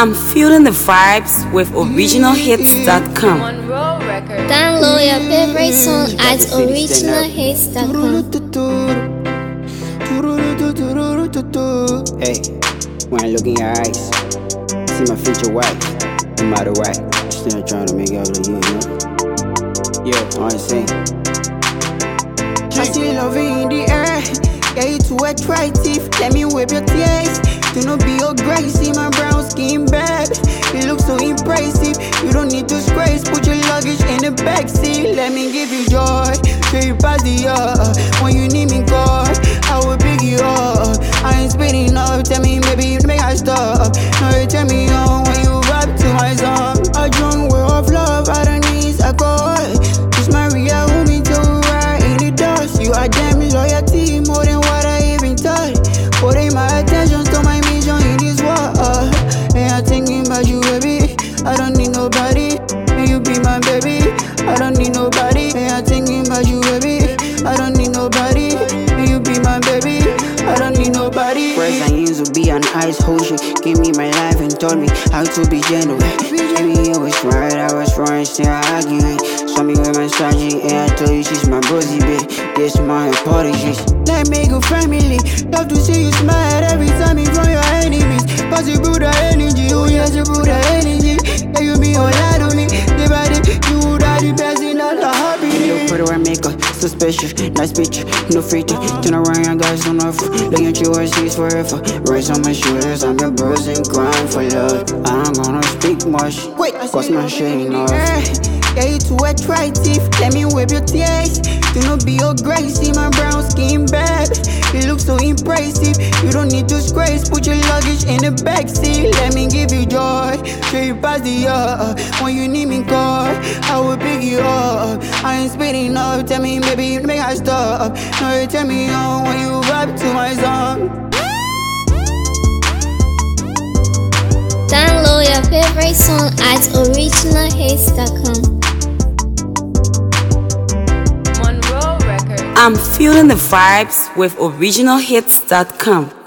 I'm feeling the vibes with originalhits.com. Download your favorite song at originalhits.com. Hey, when I look in your eyes, see my future wife. No matter what, still trying to make it up to you, you know? Yo, I wanna sing. I see love in the air. Yeah, you too attractive. Let me wipe your tears. Do not be your grace. See my brown skin, babe. You look so impressive. You don't need to scratch. Put your luggage in the backseat. Let me give you joy. Show you past the when you need me, God, I will pick you up. I ain't speeding up. Tell me, maybe make I stop. No, you tell me on when you rap to my song. A drunk way of love. I don't need alcohol. Just Maria, who me to ride in the dust. You are damn loyalty more than what I even thought. Putting my attention to my mission in this world. And I'm thinking about you, baby. I don't need nobody. May you be my baby. I don't need nobody. And I'm thinking about you, baby. I don't need nobody. May you be my baby. I don't need nobody. First I used to be an ice hostage. Give me my life and told me how to be genuine. Maybe it was right, I was wrong, still arguing. Saw me with my strategy, and I told you she's my buzzy bitch. This my apologies. Like make a family. Love to see you smile every time you from your enemies. Cause you brought the energy, oh yes, you brought the energy. Yeah, you be all out on me. The body, you are the best in all the hobby. Look for the right makeup, suspicious, nice picture, no filter. Turn around, young guys don't offer. Look at you overseas forever. Raise on my shoulders, I'm the person crying for love. I'm gonna speak much, cause my shit ain't off. Yeah, you too attractive. Let me wipe your tears. Do not be your grace. See my brown skin, babe. You look so impressive. You don't need to scratch. Put your luggage in the backseat. Let me give you joy. Show you past the when you need me, God, I will pick you up. I ain't speeding up. Tell me, maybe make I stop. No, you tell me on when you rap to my song. Download your favorite song at originalhits.com. I'm feeling the vibes with originalhits.com.